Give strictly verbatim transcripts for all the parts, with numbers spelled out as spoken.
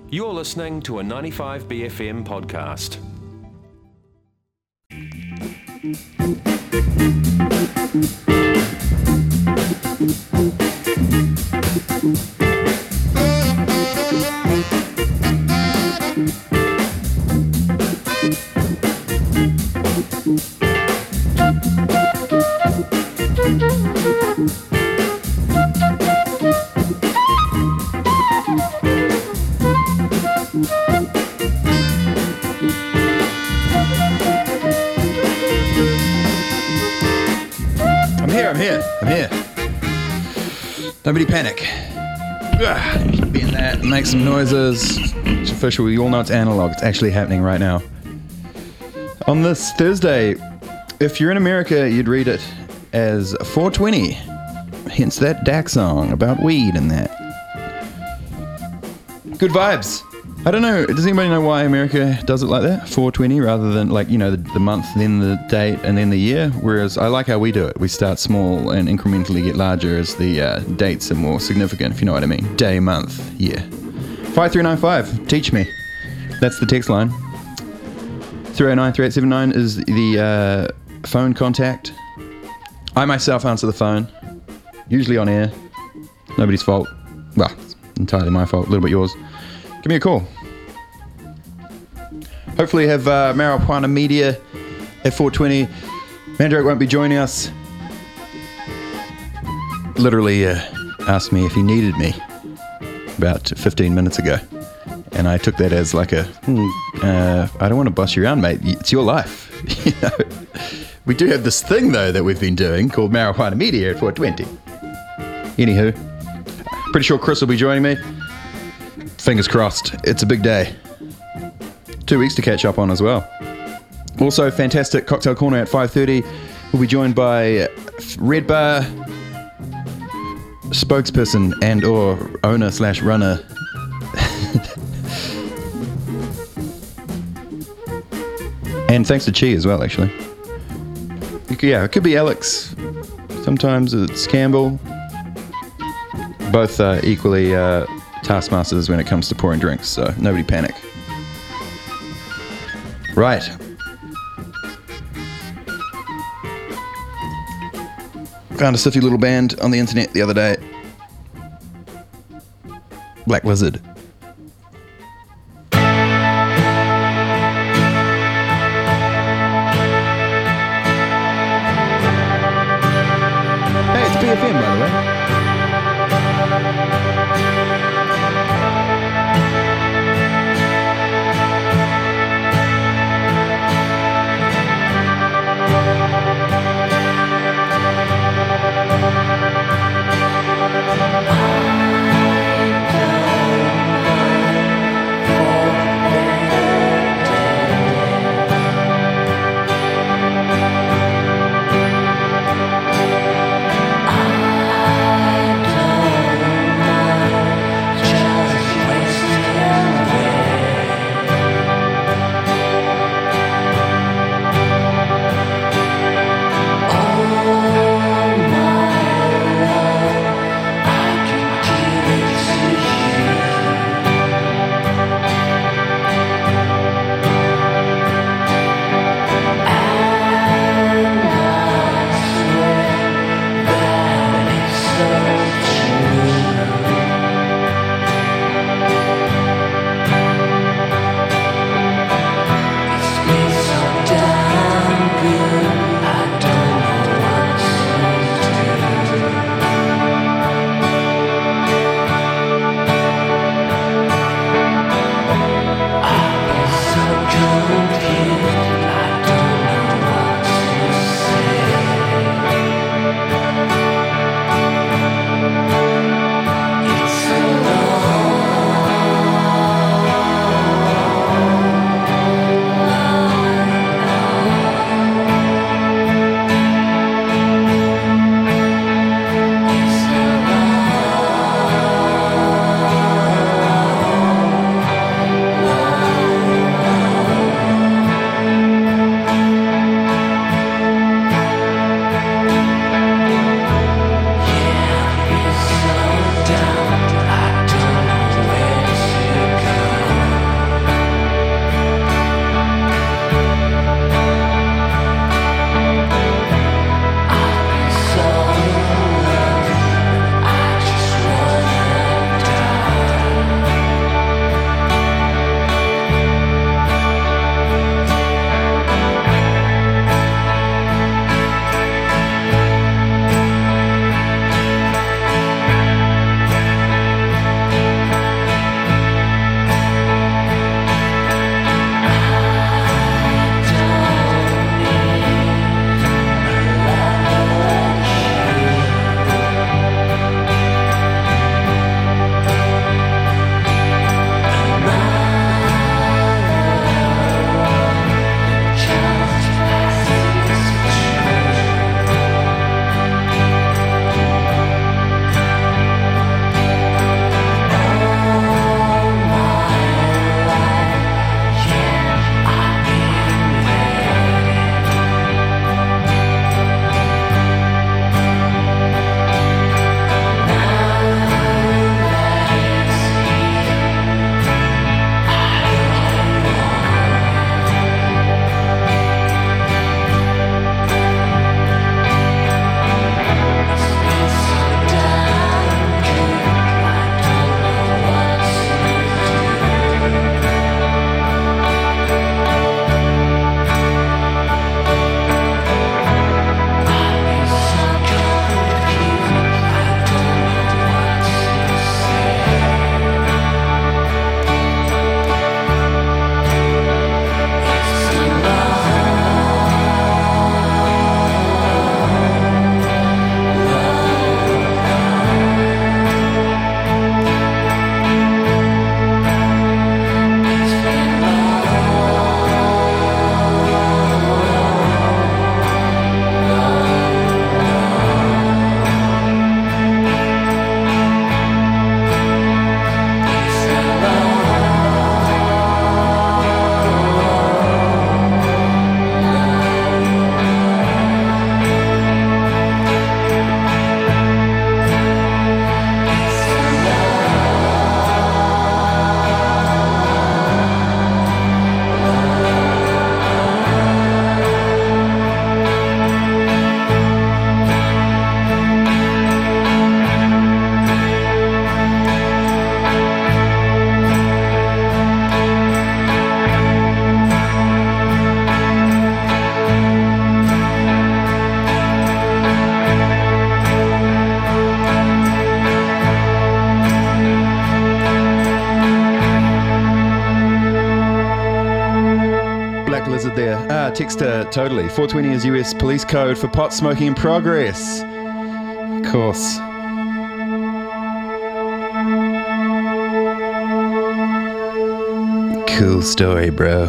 You're listening to a ninety-five B F M podcast. I'm here, I'm here, I'm here. Nobody panic. Ugh, be in that, make some noises. It's official, you all know it's analog. It's actually happening right now. On this Thursday, if you're in America, you'd read it as four twenty. Hence that D A C song about weed and that. Good vibes. I don't know, does anybody know why America does it like that? four twenty rather than like, you know, the, the month, then the date, and then the year? Whereas I like how we do it. We start small and incrementally get larger as the uh, dates are more significant, if you know what I mean. Day, month, year. five three nine five, teach me. That's the text line. three oh nine, three eight seven nine is the uh, phone contact. I myself answer the phone, usually on air. Nobody's fault. Well, it's entirely my fault, a little bit yours. Give me a call. Hopefully you have uh, Marijuana Media at four twenty. Mandrake won't be joining us. Literally uh, asked me if he needed me about fifteen minutes ago. And I took that as like a, hmm, uh, I don't want to boss you around, mate. It's your life. You know? We do have this thing, though, that we've been doing called Marijuana Media at four twenty. Anywho, pretty sure Chris will be joining me. Fingers crossed. It's a big day. Two weeks to catch up on as well. Also, fantastic Cocktail Corner at five thirty. We'll be joined by Red Bar spokesperson and or owner slash runner and thanks to Chi as well, actually. You could, yeah, it could be Alex. Sometimes it's Campbell. Both uh, equally uh, taskmasters when it comes to pouring drinks, so nobody panic. Right. Found a stiffy little band on the internet the other day. Black Lizard. Hey, it's B F M, by the way. I lizard there. Ah, Texter, totally. four twenty is U S police code for pot smoking in progress. Of course. Cool story, bro.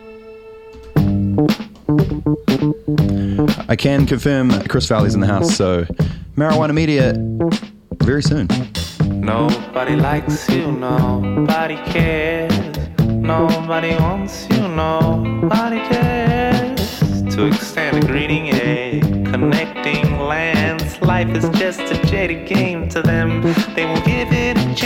I can confirm Chris Valley's in the house, so Marijuana Media very soon. Nobody likes you, nobody cares. Nobody wants you, nobody cares. To extend a greeting, a connecting lands. Life is just a jaded game to them. They will give it a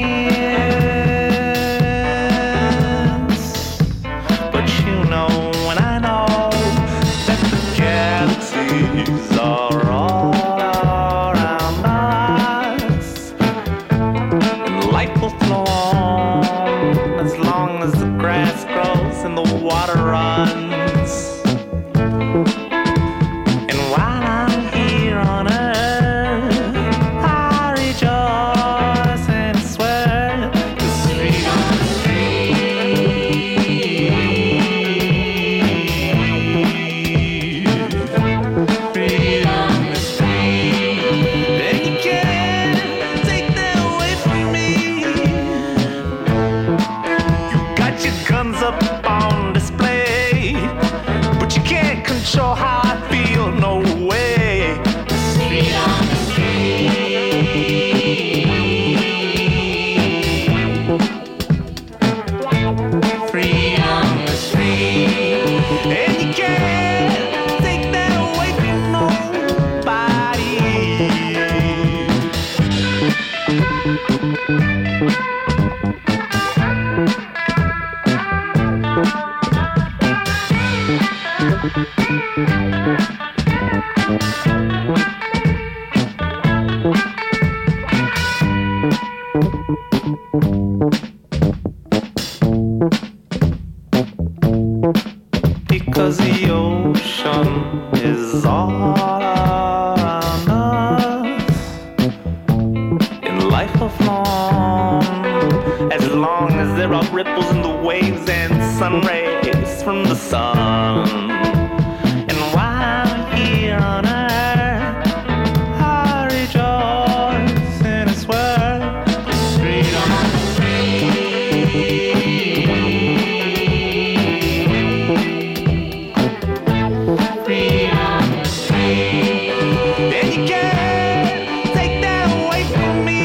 chance. But you know, when I know that the galaxies are all around us, and life will flow on as long as the grass grows and the water runs. And while I'm here on earth, I rejoice and swear this freedom is free. Freedom is free. And you can't take that away from me. You got your guns up on display, but you can't control how I feel, no way. Freedom is free. Freedom is free. And you can't take that away from nobody. Because the ocean is all around us, and life will flow on as long as there are ripples in the waves and sun rays from the sun. And while I'm here on earth, I rejoice in His word. Freedom is freedom is free. And you can't take that away from me.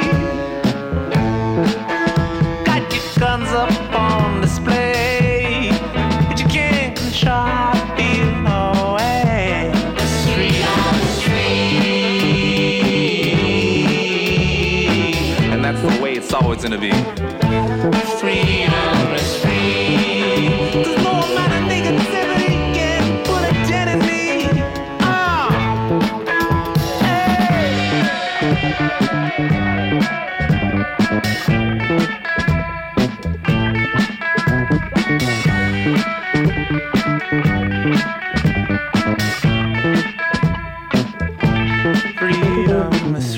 Got your guns up on display, but you can't control how I feel, no way. 'Cause freedom is free. And that's the way it's always gonna be. Freedom is free. 'Cause no amount of negativity can put a dent in me. Ah, hey. Freedom is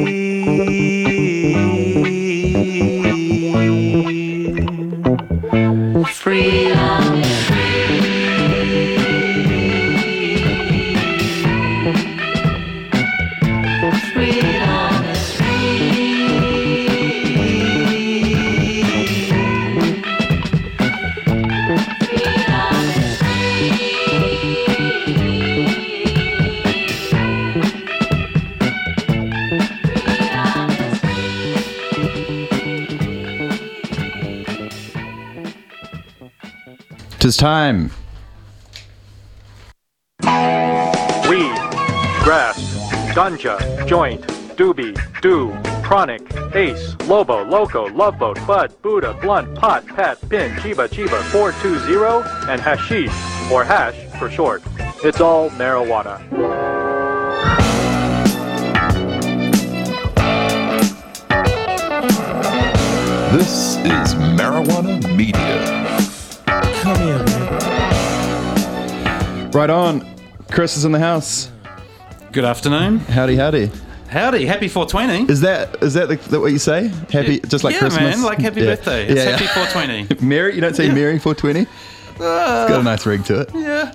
free. Freedom is free. Freedom is Tis time. Weed, grass, ganja, joint, doobie, do, chronic, ace, lobo, loco, loveboat, bud, Buddha, blunt, pot, pat, pin, chiba, chiba, four two zero, and hashish, or hash for short. It's all marijuana. This is Marijuana Media. Come here, man. Right on. Chris is in the house. Good afternoon. Howdy, howdy. Howdy. Happy four twenty. Is that is that, the, that what you say? Happy, just like yeah, Christmas? man. Like happy Yeah. birthday. It's Yeah, happy yeah. four twenty. Merry? You don't say Yeah. Merry four twenty? It's got a nice ring to it. Yeah.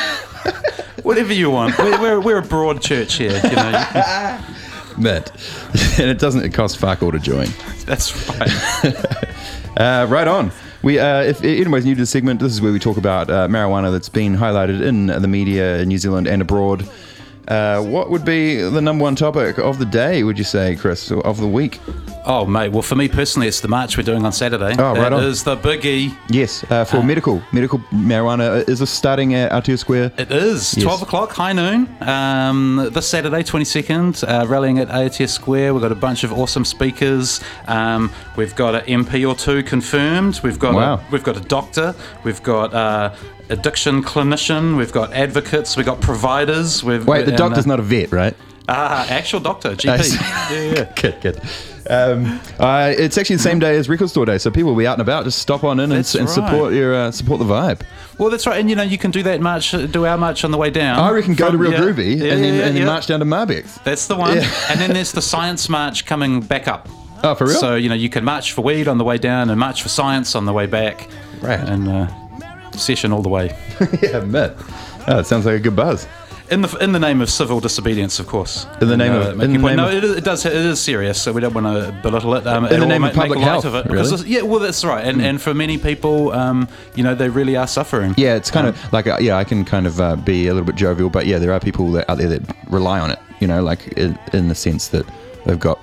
Whatever you want. We're, we're, we're a broad church here, you know. You can, But, and it doesn't, it costs fuck all to join. that's right. Uh, right on. We, uh, if anybody's new to the segment, this is where we talk about uh, marijuana that's been highlighted in the media in New Zealand and abroad. Uh, what would be the number one topic of the day, would you say, Chris, or of the week? Oh, mate. Well, for me personally, it's the march we're doing on Saturday. Oh, right It on. is the biggie. Yes, uh, for medical medical marijuana. Is this starting at Aotea Square? It is Yes. twelve o'clock, high noon. Um, this Saturday, twenty-second, uh, rallying at Aotea Square. We've got a bunch of awesome speakers. Um, we've got an M P or two confirmed. We've got Wow. a, we've got a doctor. We've got uh, addiction clinician. We've got advocates. We've got providers. We've Wait, the and, doctor's uh, not a vet, right? uh, actual doctor, G P. I see. yeah, yeah. Good, good. Um, uh, it's actually the same day as Record Store Day, so people will be out and about. Just stop on in and, That's and support right. your uh, support the vibe. Well, that's right, and you know you can do that march, do our march on the way down. I reckon go to From- Real yeah, Groovy yeah, and then, yeah, and then yeah. march down to Marbeck's. That's the one. Yeah. And then there's the science march coming back up. Oh, for real? So, you know, you can march for weed on the way down and march for science on the way back. Right. And uh, session all the way. Yeah, man. Oh, it sounds like a good buzz. In the in the name of civil disobedience, of course. In the name And, of- uh, in making the point. name no, of- it, is- it does. It is serious, so we don't want to belittle it. Um, In the or name ma- of public make light health, of it, really? because it's- yeah, well, that's right. And and for many people, um, you know, they really are suffering. Yeah, it's kind Um, of like, uh, yeah, I can kind of uh, be a little bit jovial, but yeah, there are people that, out there that rely on it, you know, like in, in the sense that they've got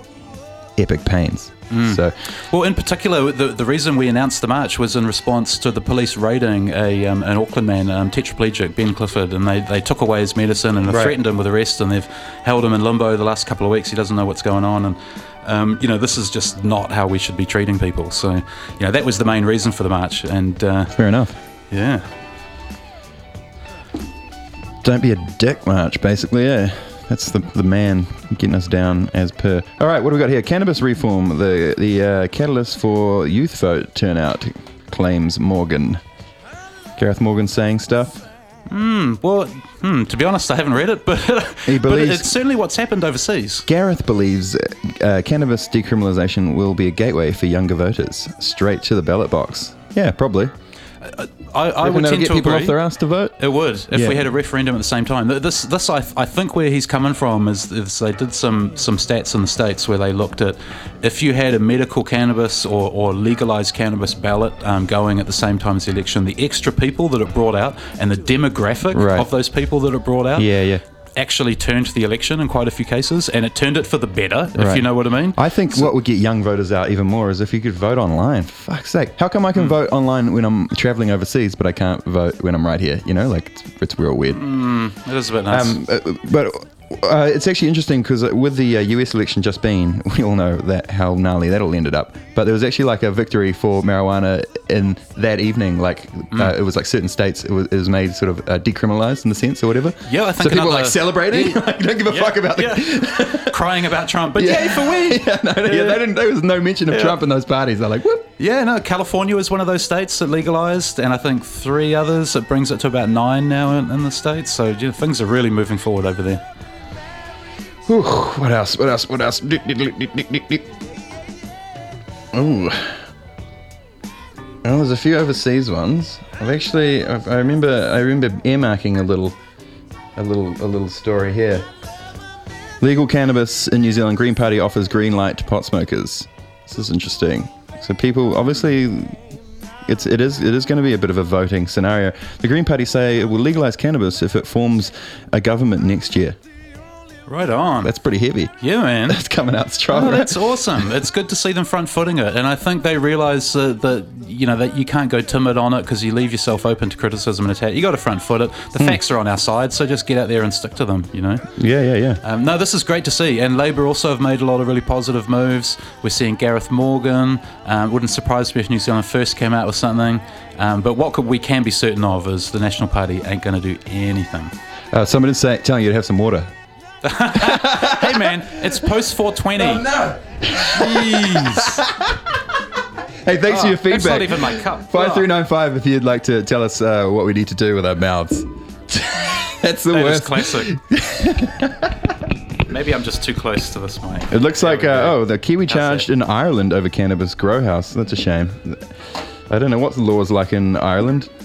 epic pains. Mm. So, Well, in particular, the, the reason we announced the march was in response to the police raiding a um, an Auckland man, um, tetraplegic, Ben Clifford, and they, they took away his medicine and have Right. threatened him with arrest, and they've held him in limbo the last couple of weeks. He doesn't know what's going on, and um, you know, this is just not how we should be treating people. So, you know, that was the main reason for the march, and uh, fair enough. yeah. Don't be a dick, March, basically, yeah. That's the the man getting us down as per. All right, what do we got here? Cannabis reform, the the uh, catalyst for youth vote turnout, claims Morgan. Gareth Morgan saying stuff. Well, hmm, to be honest, I haven't read it, but, He but believes- it's certainly what's happened overseas. Gareth believes uh, cannabis decriminalisation will be a gateway for younger voters, straight to the ballot box. Yeah, probably. I, I Reckon would that'll tend get to people agree. off their ass to vote. It would if Yeah. we had a referendum at the same time. Th- This, this, I, I think, where he's coming from is, is they did some some stats in the States where they looked at if you had a medical cannabis or, or legalized cannabis ballot um, going at the same time as the election, the extra people that it brought out and the demographic Right. of those people that it brought out, Yeah, yeah. actually turned the election in quite a few cases, and it turned it for the better, if Right. you know what I mean. I think what would get young voters out even more is if you could vote online. For fuck's sake. How come I can vote online when I'm traveling overseas, but I can't vote when I'm right here? You know, like, it's, it's real weird. It is a bit nuts. Um, uh, but uh, it's actually interesting because with the uh, U S election just been, we all know that how gnarly that all ended up. But there was actually like a victory for marijuana in that evening. Like uh, it was like certain states, it was, it was made sort of uh, decriminalized in the sense or whatever. Yeah, I think so. People were another- like celebrating. Yeah. like, don't give a Yeah, fuck about the. yeah. Crying about Trump, but yay for weed. yeah, no, no, yeah, they didn't. There was no mention of Yeah. Trump in those parties. They're like, whoop. Yeah, no, California was one of those states that legalized, and I think three others. It brings it to about nine now in, in the States. So yeah, things are really moving forward over there. Whew, what else? What else? What else? Ooh. Oh, there's a few overseas ones. I've actually, I've, I remember, I remember earmarking a little, a little, a little story here. Legal cannabis in New Zealand. Green Party offers green light to pot smokers. This is interesting. So people, obviously, it's it is it is going to be a bit of a voting scenario. The Green Party say it will legalise cannabis if it forms a government next year. Right on. That's pretty heavy. yeah, man. That's coming out strong. Oh, right? that's awesome. It's good to see them front footing it, and I think they realise uh, that you know that you can't go timid on it because you leave yourself open to criticism and attack. You got to front foot it. The facts are on our side, so just get out there and stick to them. You know. Yeah, yeah, yeah. Um, no, this is great to see. And Labour also have made a lot of really positive moves. We're seeing Gareth Morgan. Um, wouldn't surprise me if New Zealand first came out with something. Um, but what could, we can be certain of is the National Party ain't going to do anything. Uh, somebody's say, telling you to have some water. Hey, man, it's post four twenty. Oh, no. Jeez. Hey, thanks for your That's not feedback. even my cup. Five three nine five. If you'd like to tell us uh, what we need to do with our mouths. That's the That is worst. classic. Maybe I'm just too close to this mic. It looks like, There we uh, go. oh, the Kiwi How's charged that? in Ireland over cannabis grow house. That's a shame. I don't know what the law is like in Ireland.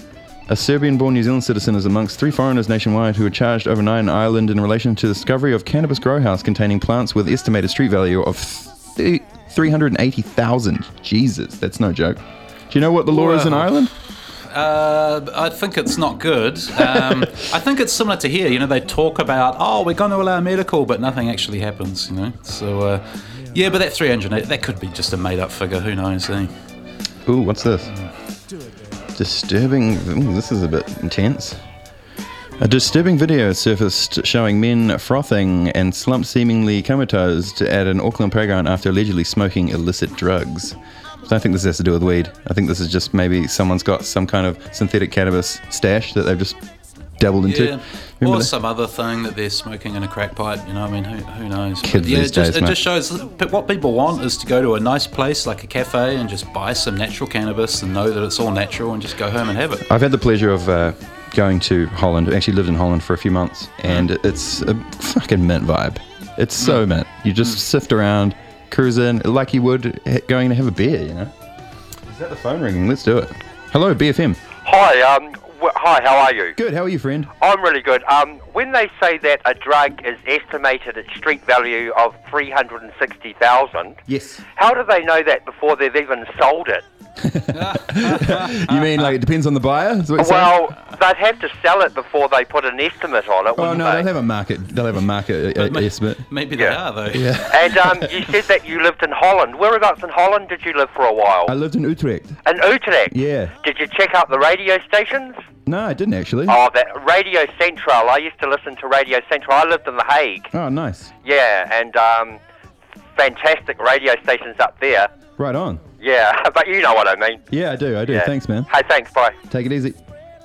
A Serbian-born New Zealand citizen is amongst three foreigners nationwide who were charged overnight in Ireland in relation to the discovery of cannabis grow house containing plants with estimated street value of three hundred eighty thousand. Jesus, that's no joke. Do you know what the law Well, is in Ireland? Uh, I think it's not good. Um, I think it's similar to here. You know, they talk about, oh, we're going to allow medical, but nothing actually happens, you know. So, uh, yeah, but that three hundred, that could be just a made-up figure. Who knows, eh? Ooh, what's this? Disturbing. Ooh, this is a bit intense. A disturbing video surfaced showing men frothing and slumped seemingly comatose at an Auckland playground after allegedly smoking illicit drugs. I don't think this has to do with weed. I think this is just maybe someone's got some kind of synthetic cannabis stash that they've just dabbled into. Yeah. Remember Or that? some other thing that they're smoking in a crack pipe, you know, I mean, who, who knows? Kids But yeah, these it just, days, it mate. just shows but what people want is to go to a nice place like a cafe and just buy some natural cannabis and know that it's all natural and just go home and have it. I've had the pleasure of uh, going to Holland. I actually lived in Holland for a few months, and it's a fucking mint vibe. It's so mint. You just sift around, cruise in, like you would ha- going to have a beer, you know? Is that the phone ringing? Let's do it. Hello, B F M. Hi, um, w- hi, how are you? Good, how are you, friend? I'm really good. Um, when they say that a drug is estimated at street value of three hundred sixty thousand, Yes. how do they know that before they've even sold it? You mean like it depends on the buyer? Is what you're saying? Well, they'd have to sell it before they put an estimate on it, Oh wouldn't no, they? they'll have a market. They'll have a market uh, ma- estimate. Maybe they Yeah. are, though. Yeah. And um, you said that you lived in Holland. Whereabouts in Holland did you live for a while? I lived in Utrecht. In Utrecht? Yeah. Did you check out the radio stations? No, I didn't actually. Oh, that Radio Central. I used to listen to Radio Central. I lived in The Hague. Oh, nice. Yeah, and um, fantastic radio stations up there. Right on. Yeah, but you know what I mean. Yeah, I do. I do. Yeah. Thanks, man. Hey, thanks. Bye. Take it easy.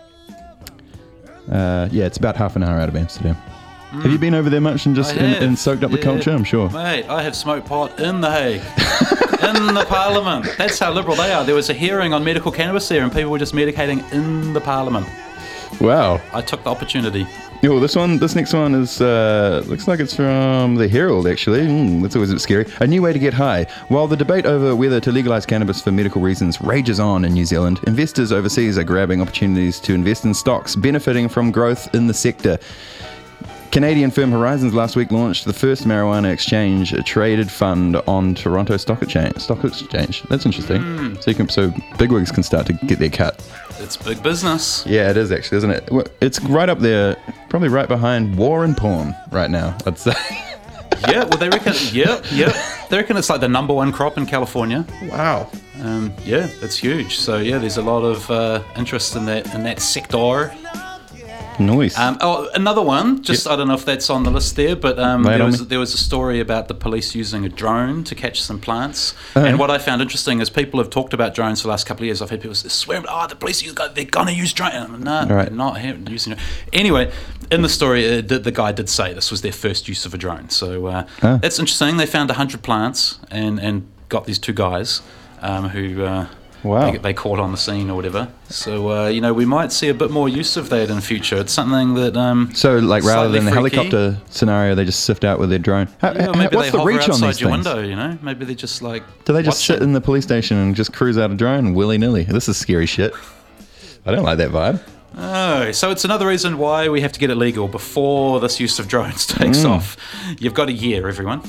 Uh, yeah, it's about half an hour out of Amsterdam. Have you been over there much and just I and, have. and soaked up the Yeah. culture? I'm sure. Mate, I have smoked pot in The Hague. In the Parliament. That's how liberal they are. There was a hearing on medical cannabis there and people were just medicating in the Parliament. Wow. I took the opportunity. Oh, this one, this next one is uh, looks like it's from the Herald. Actually, mm, that's always a bit scary. A new way to get high. While the debate over whether to legalise cannabis for medical reasons rages on in New Zealand, investors overseas are grabbing opportunities to invest in stocks benefiting from growth in the sector. Canadian firm Horizons last week launched the first marijuana exchange traded fund on Toronto Stock Exchange. Stock Exchange. That's interesting. Mm. So you can, so bigwigs can start to get their cut. It's big business. Yeah, it is actually, isn't it? Well, it's right up there, probably right behind war and porn right now, I'd say. Yeah, well, they reckon, yep, yep. They reckon it's like the number one crop in California. Wow. Um, yeah, it's huge. So, yeah, there's a lot of uh, interest in that in that sector. Nice. Um, oh, another one. Just I don't know if that's on the list there, but um, Lay it there on was me. there was a story about the police using a drone to catch some plants. Uh-huh. And what I found interesting is people have talked about drones for the last couple of years. I've had people swear, "Oh, the police use they're gonna use drones." I'm, no, Right. they're not using it. Anyway, in the story, uh, the, the guy did say this was their first use of a drone. So uh, Huh. that's interesting. They found a hundred plants and and got these two guys um, who. Uh, Wow. They, they caught on the scene or whatever. So, uh, you know, we might see a bit more use of that in the future. It's something that... Um, So, like, rather slightly than a freaky. helicopter scenario, they just sift out with their drone. How, Yeah, how- maybe what's they the hover reach on outside these your things? window, you know? Maybe they just, like... Do they just watch sit it. in the police station and just cruise out a drone willy-nilly? This is scary shit. I don't like that vibe. Oh, so it's another reason why we have to get it legal before this use of drones takes Mm. off. You've got a year, everyone.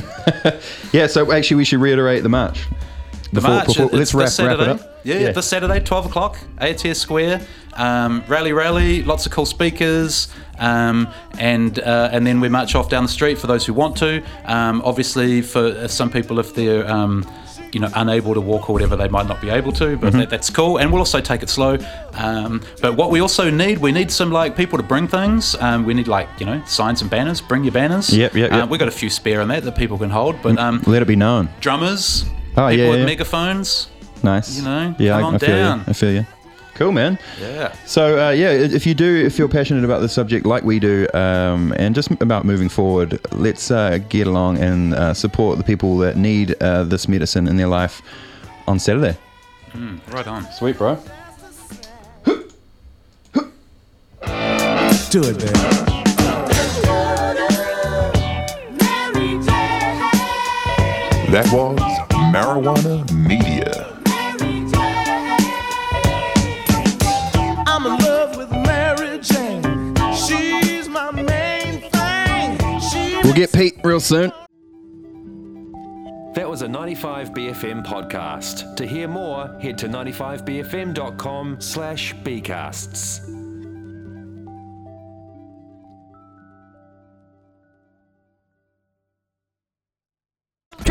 Yeah, so actually we should reiterate the march. The Before- march, before- it's let's wrap, this wrap it Saturday. up. Yeah, Yeah. this Saturday, twelve o'clock, A T S Square. Um, rally, rally, lots of cool speakers. Um, and uh, and then we march off down the street for those who want to. Um, obviously, for some people, if they're... Um, you know, unable to walk or whatever, they might not be able to, but Mm-hmm. that, that's cool. And we'll also take it slow. Um, but what we also need, we need some like people to bring things. Um, we need like, you know, signs and banners. Bring your banners. Yep, yep, Uh, yep. we've got a few spare on that that people can hold. But um, Let it be known. drummers, Oh, people yeah, with yeah. megaphones. Nice. You know, yeah, come I, on I feel down. you. I feel you. Cool, man. Yeah. So, uh, yeah, if you do feel passionate about the subject like we do, um, and just about moving forward, let's uh, get along and uh, support the people that need uh, this medicine in their life on Saturday. Mm, right on. Sweet, bro. Do it, man. That was Marijuana Media. I'm in love. We'll get Pete real soon. That was a ninety-five B F M podcast. To hear more, head to ninety-five b f m dot com slash bcasts.